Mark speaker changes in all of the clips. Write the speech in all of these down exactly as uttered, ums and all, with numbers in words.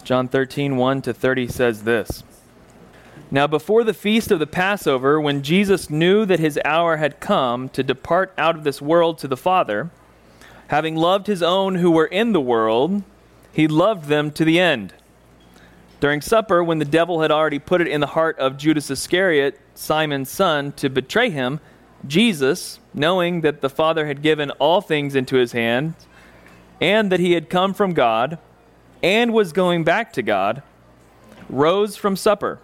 Speaker 1: John thirteen, one to thirty says this. Now before the feast of the Passover, when Jesus knew that his hour had come to depart out of this world to the Father, having loved his own who were in the world, he loved them to the end. During supper, when the devil had already put it in the heart of Judas Iscariot, Simon's son, to betray him, Jesus, knowing that the Father had given all things into his hands, and that he had come from God, and was going back to God, rose from supper.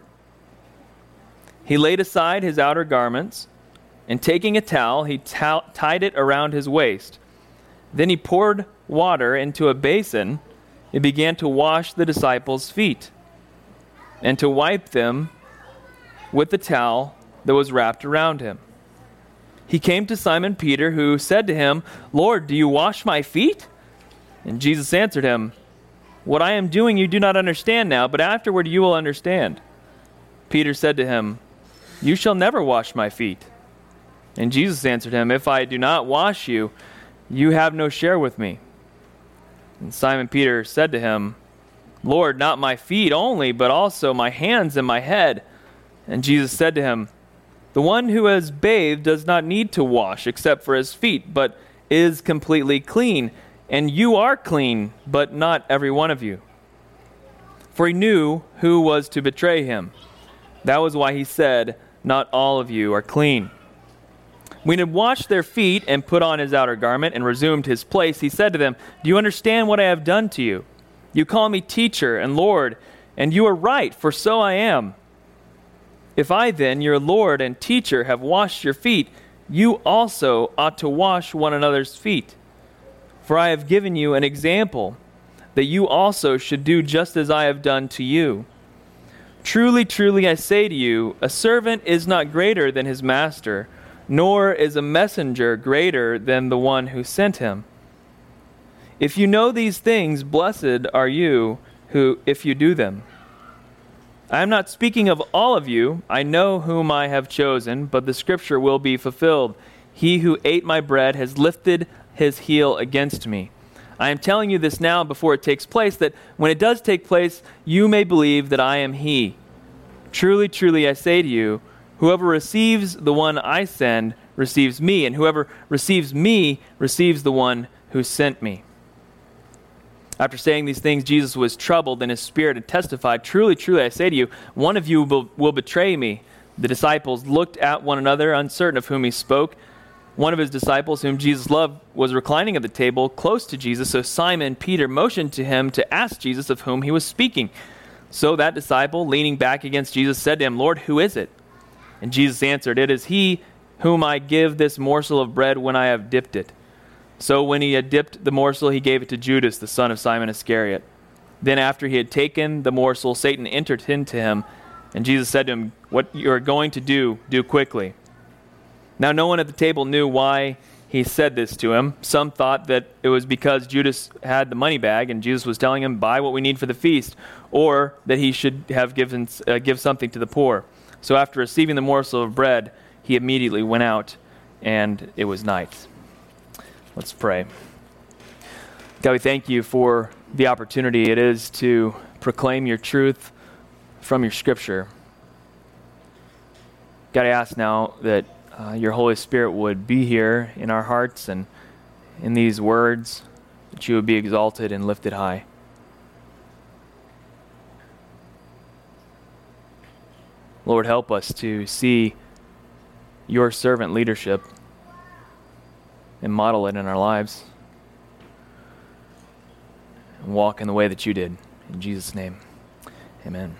Speaker 1: He laid aside his outer garments, and taking a towel, he t- tied it around his waist. Then he poured water into a basin and began to wash the disciples' feet, and to wipe them with the towel that was wrapped around him. He came to Simon Peter, who said to him, "Lord, do you wash my feet?" And Jesus answered him, "What I am doing you do not understand now, but afterward you will understand." Peter said to him, "You shall never wash my feet." And Jesus answered him, "If I do not wash you, you have no share with me." And Simon Peter said to him, "Lord, not my feet only, but also my hands and my head." And Jesus said to him, "The one who has bathed does not need to wash except for his feet, but is completely clean. And you are clean, but not every one of you." For he knew who was to betray him. That was why he said, "Not all of you are clean." When he had washed their feet and put on his outer garment and resumed his place, he said to them, "Do you understand what I have done to you? You call me teacher and Lord, and you are right, for so I am. If I then, your Lord and teacher, have washed your feet, you also ought to wash one another's feet. For I have given you an example, that you also should do just as I have done to you. Truly, truly, I say to you, a servant is not greater than his master, nor is a messenger greater than the one who sent him. If you know these things, blessed are you who, if you do them. I am not speaking of all of you. I know whom I have chosen, but the scripture will be fulfilled. He who ate my bread has lifted his heel against me. I am telling you this now before it takes place, that when it does take place, you may believe that I am he. Truly, truly, I say to you, whoever receives the one I send receives me, and whoever receives me receives the one who sent me." After saying these things, Jesus was troubled in his spirit and testified, "Truly, truly, I say to you, one of you will, will betray me." The disciples looked at one another, uncertain of whom he spoke. One of his disciples, whom Jesus loved, was reclining at the table close to Jesus, so Simon Peter motioned to him to ask Jesus of whom he was speaking. So that disciple, leaning back against Jesus, said to him, "Lord, who is it?" And Jesus answered, "It is he whom I give this morsel of bread when I have dipped it." So when he had dipped the morsel, he gave it to Judas, the son of Simon Iscariot. Then after he had taken the morsel, Satan entered into him, and Jesus said to him, "What you are going to do, do quickly." Now no one at the table knew why he said this to him. Some thought that it was because Judas had the money bag, and Jesus was telling him, "Buy what we need for the feast," or that he should have given uh, give something to the poor. So after receiving the morsel of bread, he immediately went out, and it was night. Let's pray. God, we thank you for the opportunity it is to proclaim your truth from your scripture. God, I ask now that uh, your Holy Spirit would be here in our hearts and in these words, that you would be exalted and lifted high. Lord, help us to see your servant leadership and model it in our lives, and walk in the way that you did. In Jesus' name, amen.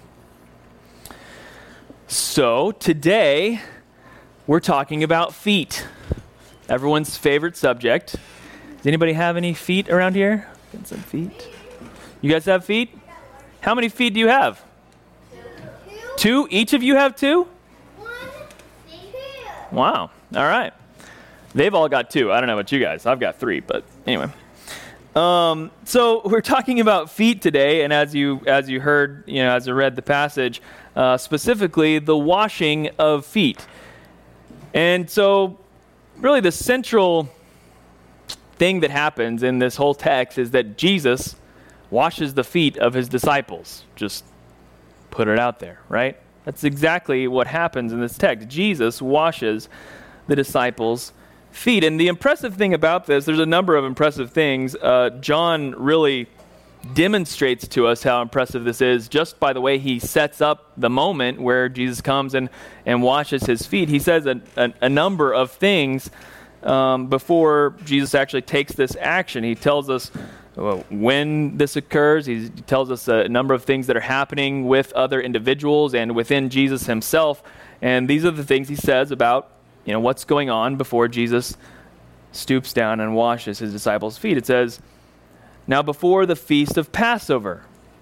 Speaker 1: So today, we're talking about feet. Everyone's favorite subject. Does anybody have any feet around here? Got some feet? You guys have feet? How many feet do you have? Two? Two? Each of you have two? One, two. Wow. All right. They've all got two. I don't know about you guys. I've got three, but anyway. Um, so we're talking about feet today, and as you as you heard, you know, as I read the passage, uh, specifically the washing of feet. And so, really, the central thing that happens in this whole text is that Jesus washes the feet of his disciples. Just put it out there, right? That's exactly what happens in this text. Jesus washes the disciples' feet. And the impressive thing about this, there's a number of impressive things. Uh, John really demonstrates to us how impressive this is just by the way he sets up the moment where Jesus comes and, and washes his feet. He says a, a, a number of things um, before Jesus actually takes this action. He tells us well, when this occurs. He tells us a number of things that are happening with other individuals and within Jesus himself. And these are the things he says about, you know, what's going on before Jesus stoops down and washes his disciples' feet. It says, now before the feast of Passover.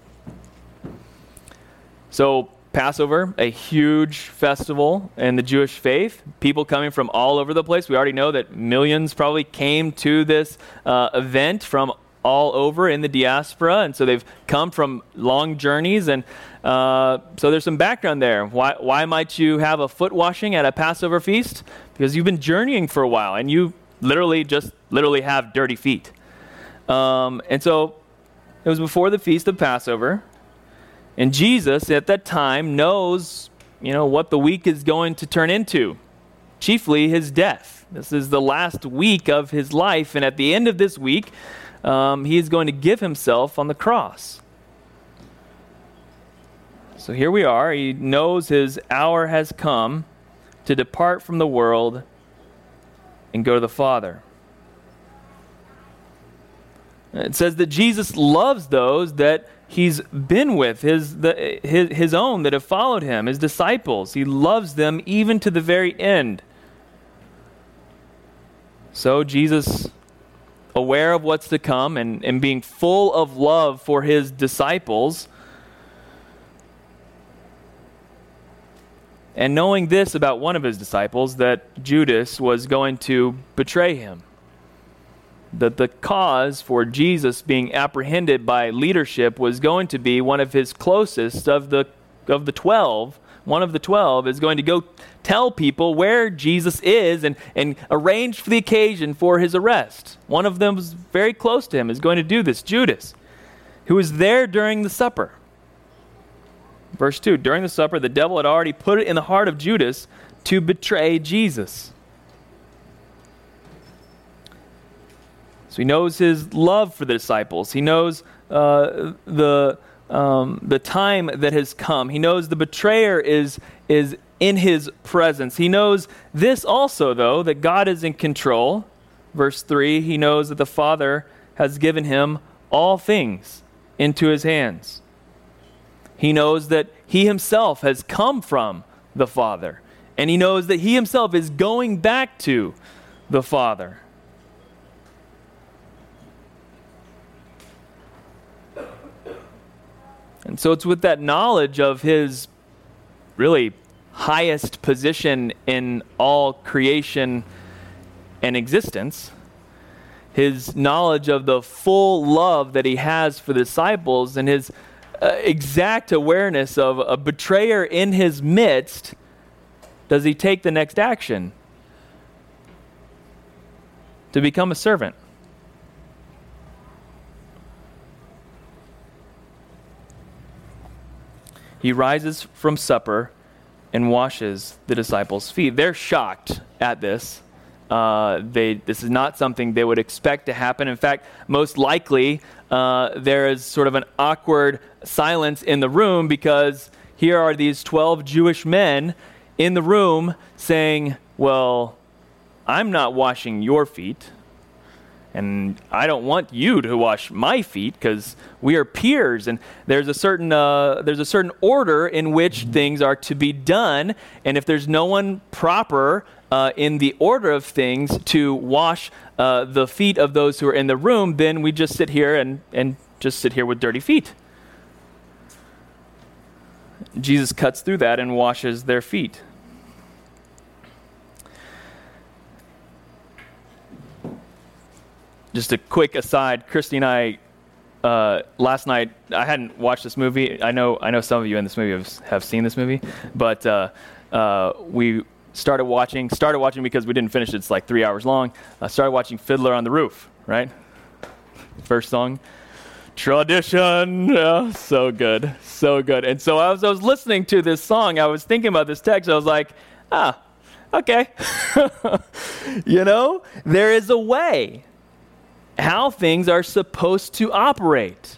Speaker 1: So Passover, a huge festival in the Jewish faith. People coming from all over the place. We already know that millions probably came to this uh, event from all over in the diaspora, and so they've come from long journeys, and uh, so there's some background there. Why, why might you have a foot washing at a Passover feast? Because you've been journeying for a while, and you literally just literally have dirty feet. Um, and so it was before the feast of Passover, and Jesus at that time knows, you know, what the week is going to turn into, chiefly his death. This is the last week of his life, and at the end of this week, Um, he is going to give himself on the cross. So here we are. He knows his hour has come to depart from the world and go to the Father. It says that Jesus loves those that he's been with, his, the, his, his own that have followed him, his disciples. He loves them even to the very end. So Jesus, aware of what's to come and, and being full of love for his disciples, and knowing this about one of his disciples, that Judas was going to betray him, that the cause for Jesus being apprehended by leadership was going to be one of his closest of the of the twelve. One of the twelve is going to go tell people where Jesus is and, and arrange for the occasion for his arrest. One of them was very close to him, is going to do this, Judas, who was there during the supper. Verse two, during the supper, the devil had already put it in the heart of Judas to betray Jesus. So he knows his love for the disciples. He knows uh, the... Um, the time that has come. He knows the betrayer is is in his presence. He knows this also, though, that God is in control. Verse three, he knows that the Father has given him all things into his hands. He knows that he himself has come from the Father. And he knows that he himself is going back to the Father. And so it's with that knowledge of his really highest position in all creation and existence, his knowledge of the full love that he has for the disciples, and his uh, exact awareness of a betrayer in his midst, does he take the next action to become a servant. He rises from supper and washes the disciples' feet. They're shocked at this. Uh, they this is not something they would expect to happen. In fact, most likely uh, there is sort of an awkward silence in the room, because here are these twelve Jewish men in the room saying, well, I'm not washing your feet, and I don't want you to wash my feet because we are peers. And there's a certain uh, there's a certain order in which things are to be done. And if there's no one proper uh, in the order of things to wash uh, the feet of those who are in the room, then we just sit here and, and just sit here with dirty feet. Jesus cuts through that and washes their feet. Just a quick aside, Christy and I, uh, last night, I hadn't watched this movie. I know I know some of you in this movie have, have seen this movie, but uh, uh, we started watching, started watching because we didn't finish it. It's like three hours long. I started watching Fiddler on the Roof, right? First song. Tradition. Yeah, so good. So good. And so as I was listening to this song, I was thinking about this text. I was like, ah, okay. You know, there is a way how things are supposed to operate.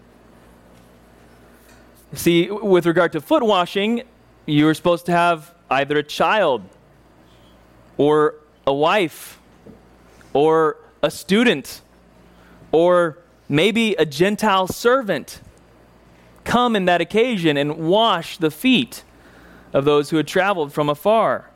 Speaker 1: See, with regard to foot washing, you were supposed to have either a child or a wife or a student or maybe a Gentile servant come in that occasion and wash the feet of those who had traveled from afar.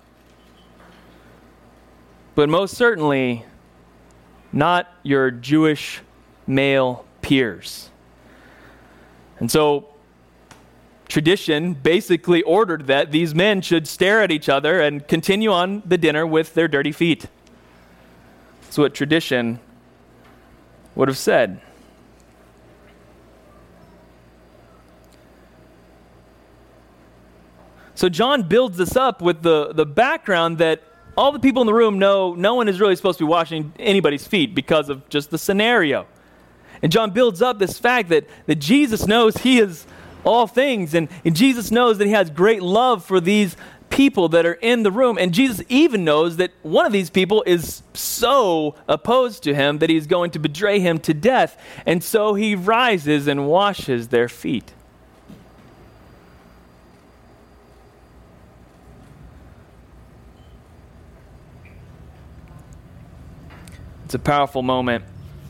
Speaker 1: But most certainly not your Jewish male peers. And so tradition basically ordered that these men should stare at each other and continue on the dinner with their dirty feet. That's what tradition would have said. So John builds this up with the, the background that all the people in the room know no one is really supposed to be washing anybody's feet because of just the scenario. And John builds up this fact that, that Jesus knows he is all things, and, and Jesus knows that he has great love for these people that are in the room. And Jesus even knows that one of these people is so opposed to him that he's going to betray him to death. And so he rises and washes their feet. It's a powerful moment.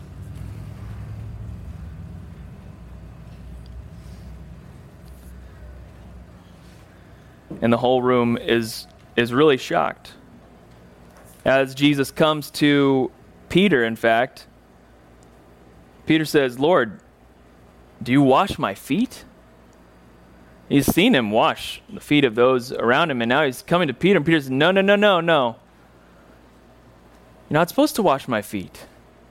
Speaker 1: And the whole room is is really shocked. As Jesus comes to Peter, in fact, Peter says, "Lord, do you wash my feet?" He's seen him wash the feet of those around him, and now he's coming to Peter, and Peter says, no, no, no, no, no. You're not supposed to wash my feet.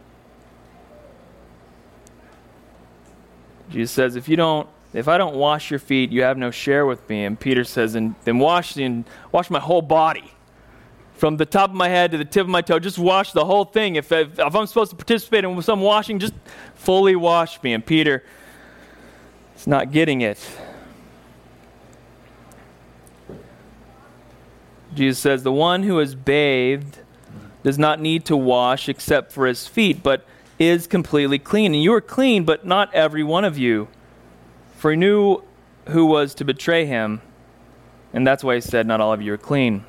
Speaker 1: Jesus says, if you don't If I don't wash your feet, you have no share with me. And Peter says, and then wash and wash my whole body. From the top of my head to the tip of my toe, just wash the whole thing. If, if, if I'm supposed to participate in some washing, just fully wash me. And Peter is not getting it. Jesus says, the one who is bathed does not need to wash except for his feet, but is completely clean. And you are clean, but not every one of you. For he knew who was to betray him, and that's why he said, not all of you are clean.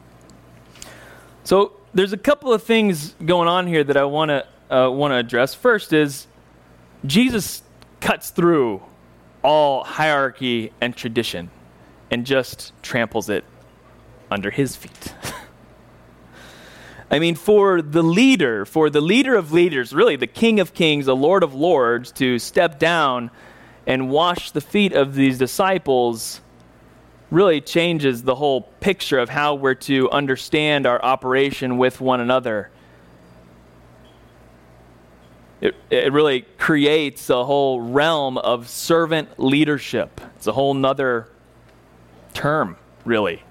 Speaker 1: So there's a couple of things going on here that I want to uh, want to address. First is Jesus cuts through all hierarchy and tradition and just tramples it under his feet. I mean, for the leader, for the leader of leaders, really the King of Kings, the Lord of Lords, to step down and wash the feet of these disciples really changes the whole picture of how we're to understand our operation with one another. It, it really creates a whole realm of servant leadership. It's a whole nother term, really.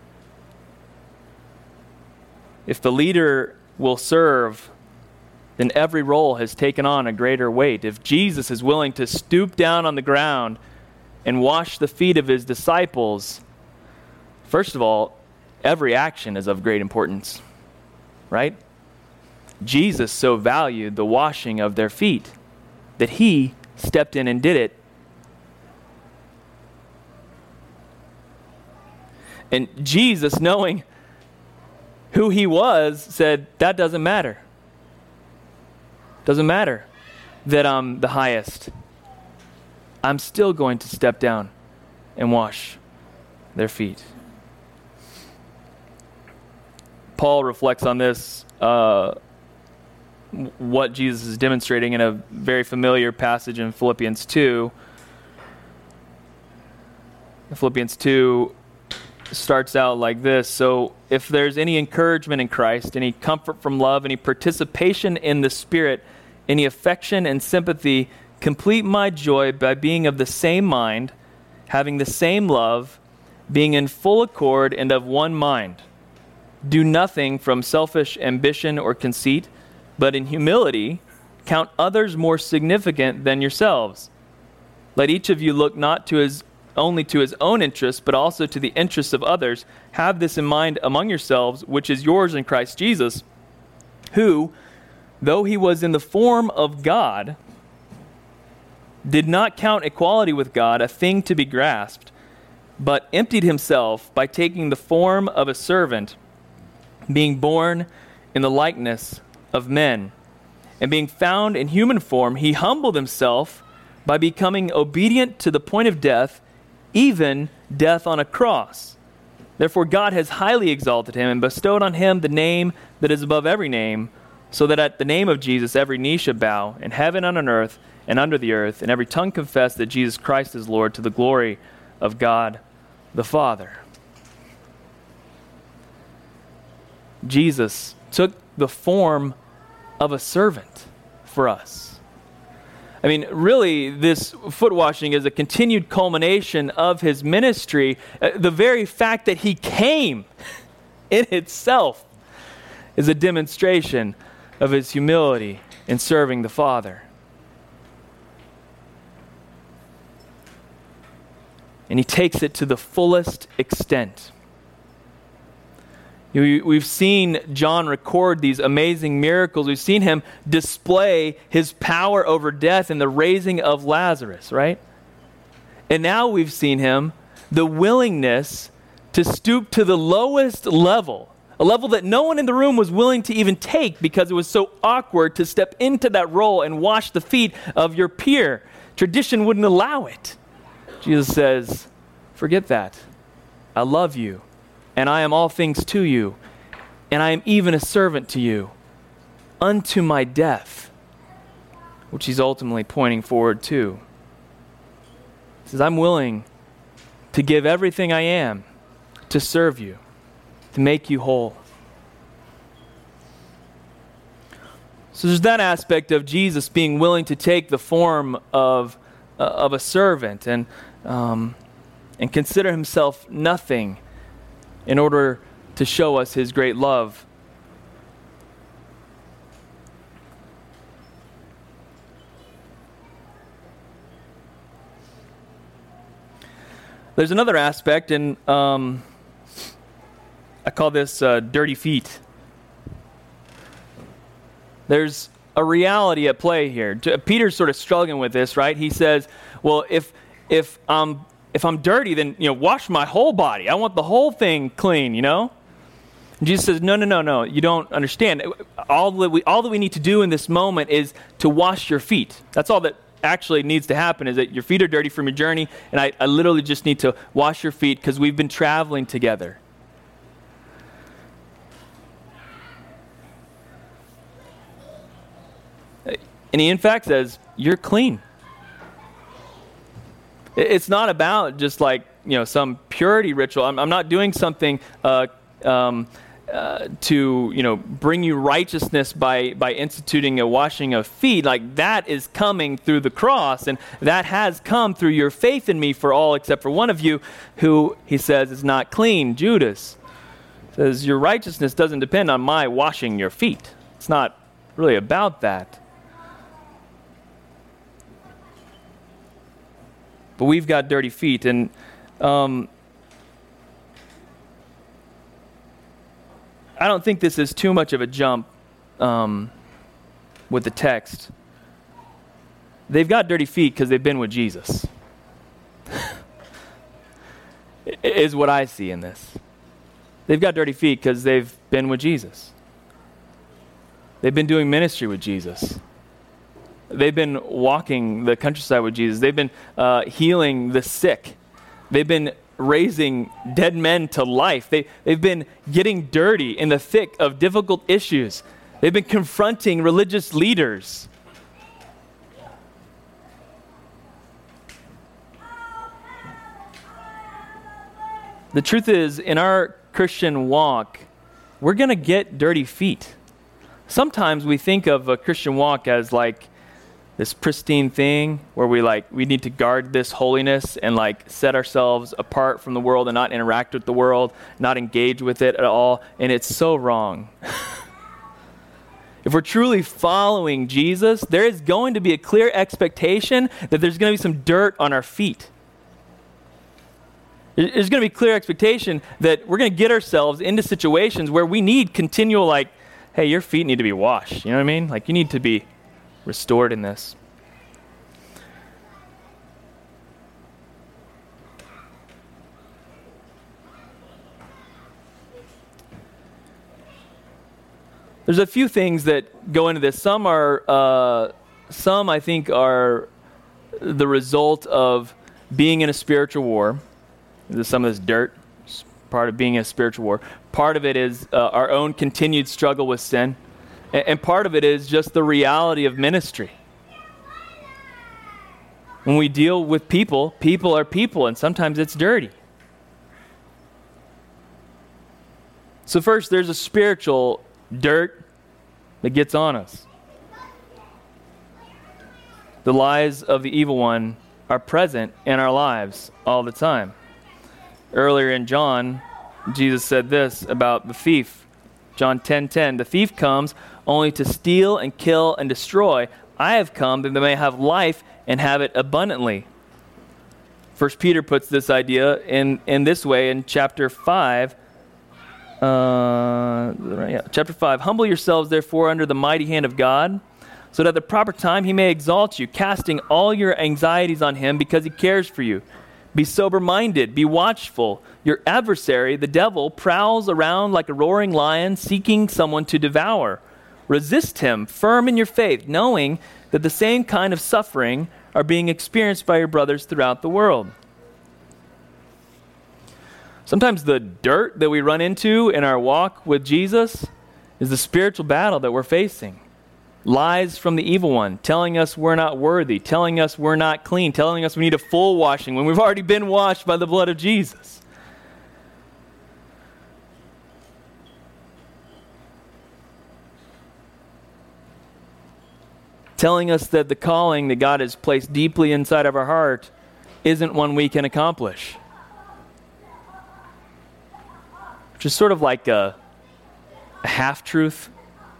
Speaker 1: If the leader will serve, then every role has taken on a greater weight. If Jesus is willing to stoop down on the ground and wash the feet of his disciples, first of all, every action is of great importance, right? Jesus so valued the washing of their feet that he stepped in and did it. And Jesus, knowing who he was, said, that doesn't matter. Doesn't matter that I'm the highest. I'm still going to step down and wash their feet. Paul reflects on this, uh, what Jesus is demonstrating in a very familiar passage in Philippians two. Philippians two starts out like this. So if there's any encouragement in Christ, any comfort from love, any participation in the Spirit, any affection and sympathy, complete my joy by being of the same mind, having the same love, being in full accord and of one mind. Do nothing from selfish ambition or conceit, but in humility count others more significant than yourselves. Let each of you look not to his only to his own interests, but also to the interests of others. Have this in mind among yourselves, which is yours in Christ Jesus, who, though he was in the form of God, did not count equality with God a thing to be grasped, but emptied himself by taking the form of a servant, being born in the likeness of men. And being found in human form, he humbled himself by becoming obedient to the point of death, even death on a cross. Therefore God has highly exalted him and bestowed on him the name that is above every name, so that at the name of Jesus every knee should bow, in heaven and on earth and under the earth, and every tongue confess that Jesus Christ is Lord, to the glory of God the Father. Jesus took the form of a servant for us. I mean, really, this foot washing is a continued culmination of his ministry. Uh, the very fact that he came in itself is a demonstration of his humility in serving the Father. And he takes it to the fullest extent. We've seen John record these amazing miracles. We've seen him display his power over death in the raising of Lazarus, right? And now we've seen him, the willingness to stoop to the lowest level, a level that no one in the room was willing to even take because it was so awkward to step into that role and wash the feet of your peer. Tradition wouldn't allow it. Jesus says, forget that. I love you. And I am all things to you, and I am even a servant to you, unto my death, which he's ultimately pointing forward to. He says, I'm willing to give everything I am to serve you, to make you whole. So there's that aspect of Jesus being willing to take the form of, uh, of a servant and, um, and consider himself nothing in order to show us his great love. There's another aspect, and um, I call this uh, dirty feet. There's a reality at play here. Peter's sort of struggling with this, right? He says, well, if if um If I'm dirty, then, you know, wash my whole body. I want the whole thing clean, you know? And Jesus says, no, no, no, no. You don't understand. All that we, all that we need to do in this moment is to wash your feet. That's all that actually needs to happen, is that your feet are dirty from your journey, and I, I literally just need to wash your feet because we've been traveling together. And he, in fact, says, you're clean. It's not about just like, you know, some purity ritual. I'm, I'm not doing something uh, um, uh, to, you know, bring you righteousness by, by instituting a washing of feet. Like, that is coming through the cross, and that has come through your faith in me for all except for one of you who, he says, is not clean, Judas. Says, your righteousness doesn't depend on my washing your feet. It's not really about that. But we've got dirty feet, and um, I don't think this is too much of a jump um, with the text. They've got dirty feet because they've been with Jesus, is what I see in this. They've got dirty feet because they've been with Jesus. They've been doing ministry with Jesus. They've been walking the countryside with Jesus. They've been uh, healing the sick. They've been raising dead men to life. They, they've been getting dirty in the thick of difficult issues. They've been confronting religious leaders. The truth is, in our Christian walk, we're going to get dirty feet. Sometimes we think of a Christian walk as like this pristine thing where we like we need to guard this holiness and like set ourselves apart from the world and not interact with the world, not engage with it at all, and it's so wrong. If we're truly following Jesus, there is going to be a clear expectation that there's going to be some dirt on our feet. There's going to be clear expectation that we're going to get ourselves into situations where we need continual, like, hey, your feet need to be washed. You know what I mean? Like, you need to be restored in this. There's a few things that go into this. Some are, uh, some I think are the result of being in a spiritual war. There's some of this dirt, it's part of being in a spiritual war. Part of it is uh, our own continued struggle with sin. And, and part of it is just the reality of ministry. When we deal with people, people are people, and sometimes it's dirty. So first, there's a spiritual dirt that gets on us. The lies of the evil one are present in our lives all the time. Earlier in John, Jesus said this about the thief. John ten ten, the thief comes only to steal and kill and destroy. I have come that they may have life and have it abundantly. First Peter puts this idea in, in this way in chapter five. Uh, yeah, chapter five, humble yourselves therefore under the mighty hand of God, so that at the proper time he may exalt you, casting all your anxieties on him because he cares for you. Be sober-minded, be watchful. Your adversary, the devil, prowls around like a roaring lion, seeking someone to devour. Resist him, firm in your faith, knowing that the same kind of suffering are being experienced by your brothers throughout the world. Sometimes the dirt that we run into in our walk with Jesus is the spiritual battle that we're facing. Lies from the evil one, telling us we're not worthy, telling us we're not clean, telling us we need a full washing when we've already been washed by the blood of Jesus. Telling us that the calling that God has placed deeply inside of our heart isn't one we can accomplish. Which is sort of like a, a half-truth.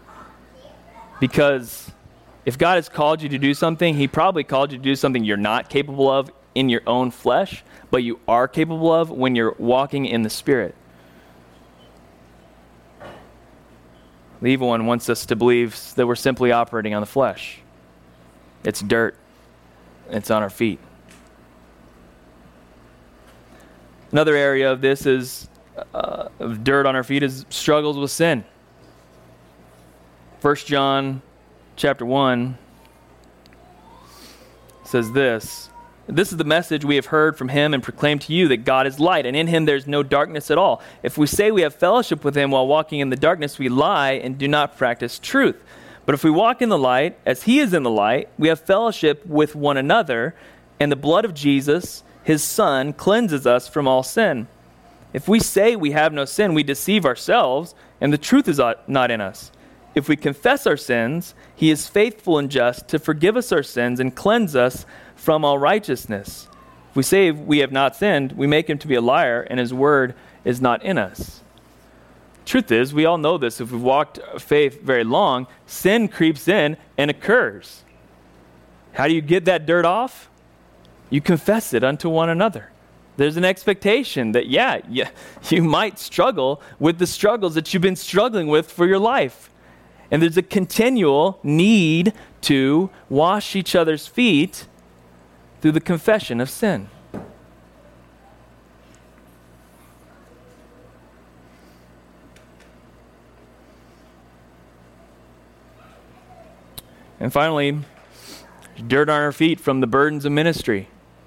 Speaker 1: Because if God has called you to do something, he probably called you to do something you're not capable of in your own flesh, but you are capable of when you're walking in the Spirit. The evil one wants us to believe that we're simply operating on the flesh. It's dirt. It's on our feet. Another area of this is uh, of dirt on our feet is struggles with sin. First John chapter one says this, this is the message we have heard from him and proclaimed to you, that God is light, and in him there's no darkness at all. If we say we have fellowship with him while walking in the darkness, we lie and do not practice truth. But if we walk in the light, as he is in the light, we have fellowship with one another, and the blood of Jesus, his Son, cleanses us from all sin. If we say we have no sin, we deceive ourselves, and the truth is not in us. If we confess our sins, he is faithful and just to forgive us our sins and cleanse us from all righteousness. If we say we have not sinned, we make him to be a liar, and his word is not in us. Truth is, we all know this. If we've walked faith very long, sin creeps in and occurs. How do you get that dirt off? You confess it unto one another. There's an expectation that, yeah, yeah, you might struggle with the struggles that you've been struggling with for your life. And there's a continual need to wash each other's feet through the confession of sin. And finally, dirt on our feet from the burdens of ministry.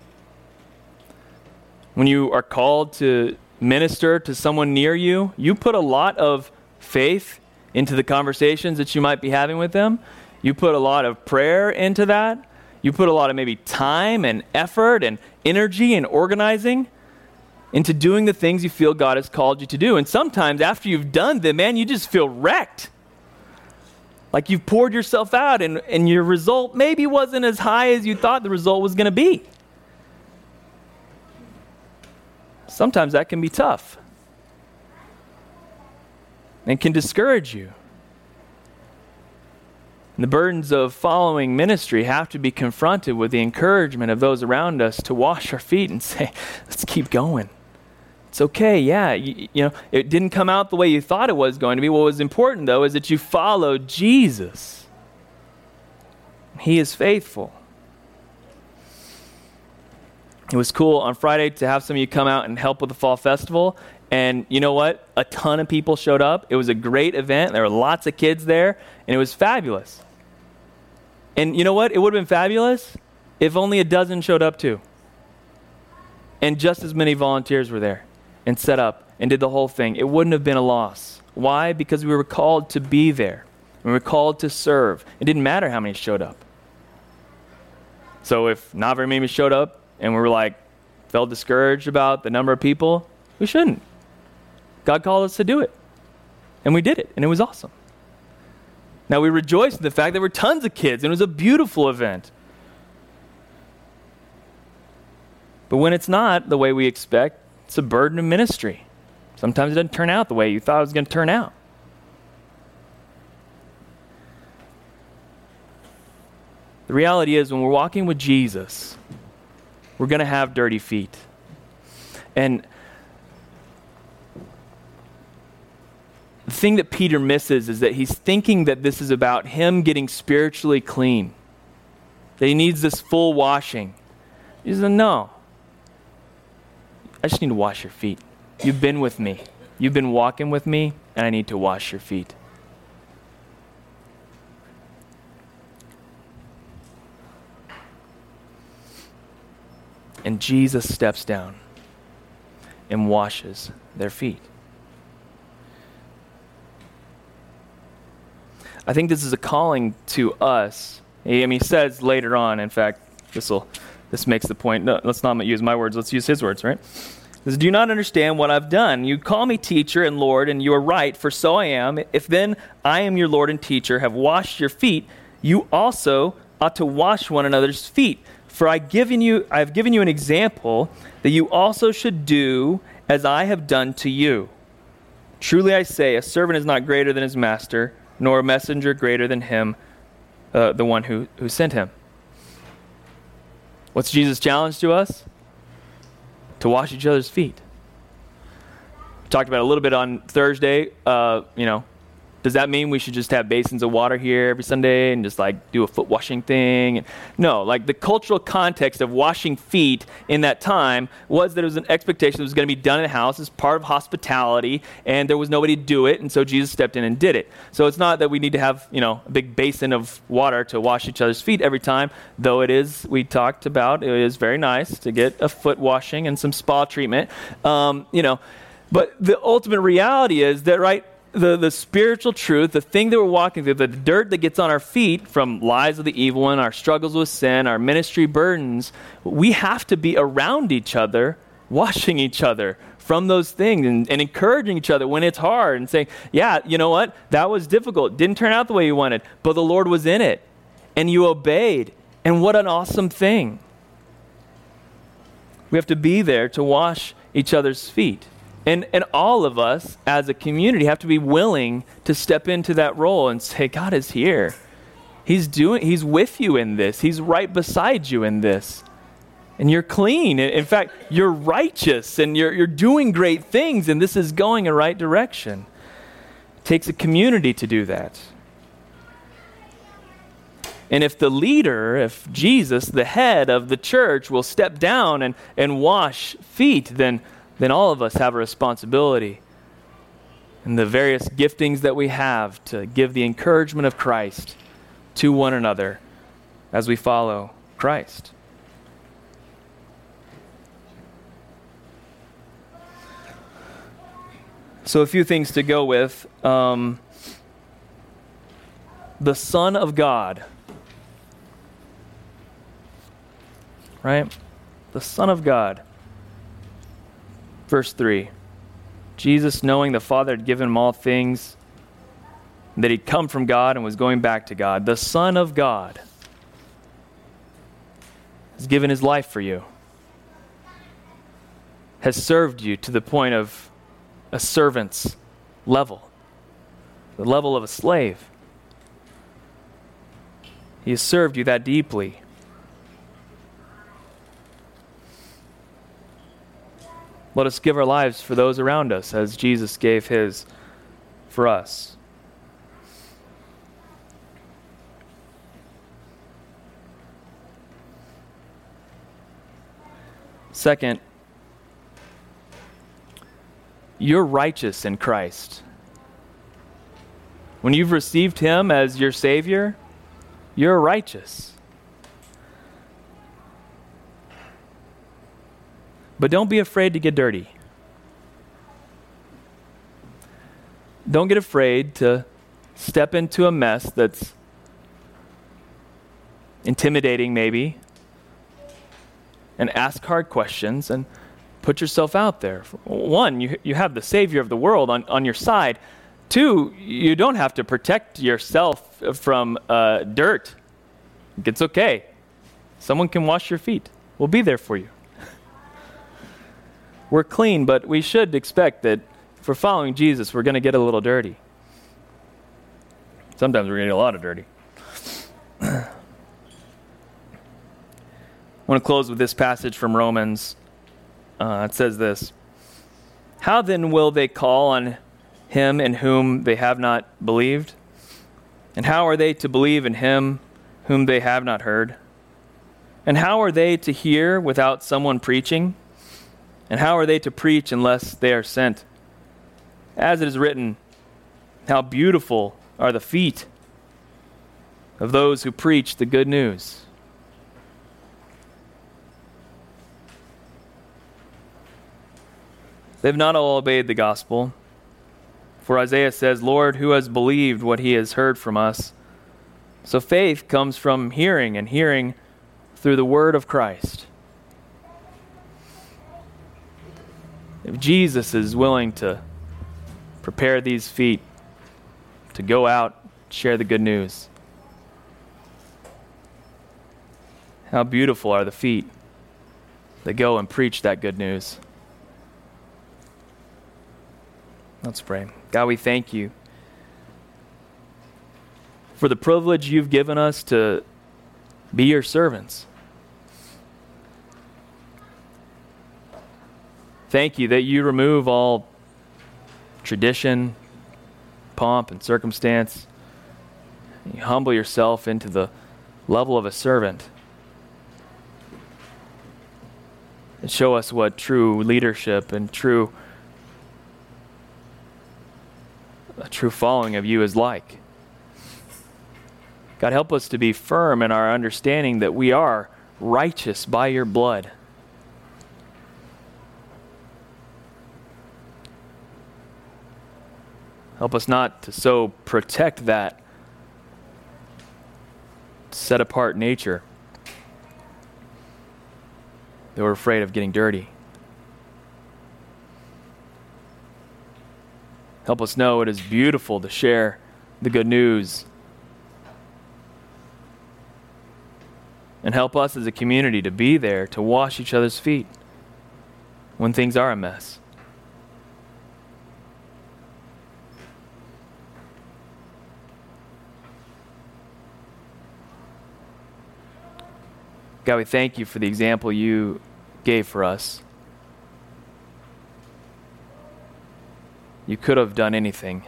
Speaker 1: When you are called to minister to someone near you, you put a lot of faith into the conversations that you might be having with them. You put a lot of prayer into that. You put a lot of maybe time and effort and energy and organizing into doing the things you feel God has called you to do. And sometimes after you've done them, man, you just feel wrecked. Like you've poured yourself out and, and your result maybe wasn't as high as you thought the result was going to be. Sometimes that can be tough and can discourage you. And the burdens of following ministry have to be confronted with the encouragement of those around us to wash our feet and say, let's keep going. It's okay, yeah. You, you know, it didn't come out the way you thought it was going to be. What was important, though, is that you follow Jesus. He is faithful. It was cool on Friday to have some of you come out and help with the fall festival. And you know what? A ton of people showed up. It was a great event. There were lots of kids there, and it was fabulous. And you know what? It would have been fabulous if only a dozen showed up too. And just as many volunteers were there and set up and did the whole thing. It wouldn't have been a loss. Why? Because we were called to be there. We were called to serve. It didn't matter how many showed up. So if not very many showed up and we were like, felt discouraged about the number of people, we shouldn't. God called us to do it. And we did it. And it was awesome. Now we rejoice in the fact that there were tons of kids and it was a beautiful event. But when it's not the way we expect, it's a burden of ministry. Sometimes it doesn't turn out the way you thought it was going to turn out. The reality is when we're walking with Jesus, we're going to have dirty feet. And the thing that Peter misses is that he's thinking that this is about him getting spiritually clean. That he needs this full washing. He says, no. I just need to wash your feet. You've been with me. You've been walking with me, and I need to wash your feet. And Jesus steps down and washes their feet. I think this is a calling to us. I mean, he says later on, in fact, this will this makes the point. No, let's not use my words. Let's use his words, right? He says, do you not understand what I've done? You call me teacher and Lord, and you are right, for so I am. If then I am your Lord and teacher, have washed your feet, you also ought to wash one another's feet. For I given you, I have given you an example that you also should do as I have done to you. Truly I say, a servant is not greater than his master, nor a messenger greater than him, uh, the one who, who sent him. What's Jesus' challenge to us? To wash each other's feet. We talked about it a little bit on Thursday. Uh, you know, does that mean we should just have basins of water here every Sunday and just like do a foot washing thing? No, like the cultural context of washing feet in that time was that it was an expectation that was going to be done in the house as part of hospitality, and there was nobody to do it, and so Jesus stepped in and did it. So it's not that we need to have, you know, a big basin of water to wash each other's feet every time, though it is, we talked about, it is very nice to get a foot washing and some spa treatment, um, you know. But the ultimate reality is that, right, The, the spiritual truth, the thing that we're walking through, the dirt that gets on our feet from lies of the evil one, our struggles with sin, our ministry burdens, we have to be around each other, washing each other from those things and, and encouraging each other when it's hard and saying, yeah, you know what? That was difficult. Didn't turn out the way you wanted, but the Lord was in it and you obeyed. And what an awesome thing. We have to be there to wash each other's feet. And and all of us as a community have to be willing to step into that role and say, God is here. He's doing, he's with you in this. He's right beside you in this. And you're clean. In fact, you're righteous and you're you're doing great things, and this is going in the right direction. It takes a community to do that. And if the leader, if Jesus, the head of the church, will step down and, and wash feet, then then all of us have a responsibility in the various giftings that we have to give the encouragement of Christ to one another as we follow Christ. So a few things to go with. Um, the Son of God. Right? The Son of God. Verse three, Jesus, knowing the Father had given him all things, that he'd come from God and was going back to God, the Son of God has given his life for you, has served you to the point of a servant's level, the level of a slave. He has served you that deeply. Let us give our lives for those around us as Jesus gave his for us. Second, you're righteous in Christ. When you've received him as your Savior, you're righteous. But don't be afraid to get dirty. Don't get afraid to step into a mess that's intimidating maybe, and ask hard questions and put yourself out there. One, you, you have the Savior of the world on, on your side. Two, you don't have to protect yourself from uh, dirt. It's okay. Someone can wash your feet. We'll be there for you. We're clean, but we should expect that if we're following Jesus, we're going to get a little dirty. Sometimes we're going to get a lot of dirty. I want to close with this passage from Romans. Uh, it says this: "How then will they call on him in whom they have not believed? And how are they to believe in him whom they have not heard? And how are they to hear without someone preaching? And how are they to preach unless they are sent? As it is written, how beautiful are the feet of those who preach the good news." They've not all obeyed the gospel. For Isaiah says, "Lord, who has believed what he has heard from us?" So faith comes from hearing, and hearing through the word of Christ. If Jesus is willing to prepare these feet to go out, share the good news, how beautiful are the feet that go and preach that good news. Let's pray. God, we thank you for the privilege you've given us to be your servants. Thank you that you remove all tradition, pomp, and circumstance. You humble yourself into the level of a servant and show us what true leadership and true a true following of you is like. God, help us to be firm in our understanding that we are righteous by your blood. Help us not to so protect that set apart nature that we're afraid of getting dirty. Help us know it is beautiful to share the good news. And help us as a community to be there to wash each other's feet when things are a mess. God, we thank you for the example you gave for us. You could have done anything.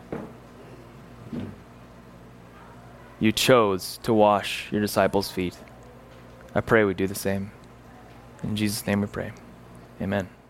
Speaker 1: You chose to wash your disciples' feet. I pray we do the same. In Jesus' name we pray. Amen.